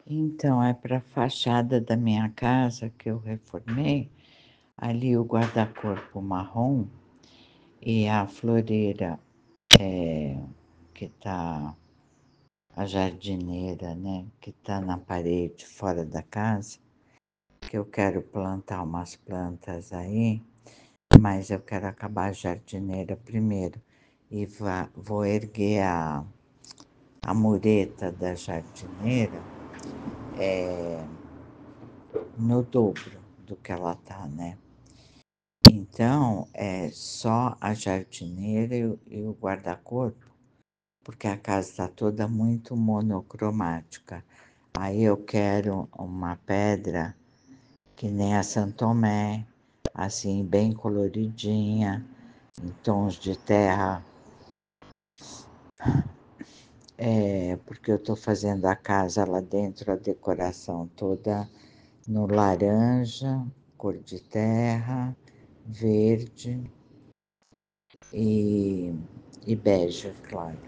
Então, é para a fachada da minha casa que eu reformei, ali o guarda-corpo marrom e a floreira, que tá a jardineira, né, que tá na parede fora da casa, que eu quero plantar umas plantas aí, mas eu quero acabar a jardineira primeiro e vou erguer a mureta da jardineira, no dobro do que ela tá, né. Então, é só a jardineira e o guarda-corpo, porque a casa está toda muito monocromática. Aí eu quero uma pedra que nem a Santo Tomé, assim, bem coloridinha, em tons de terra, porque eu estou fazendo a casa lá dentro, a decoração toda no laranja, cor de terra, verde e bege, claro.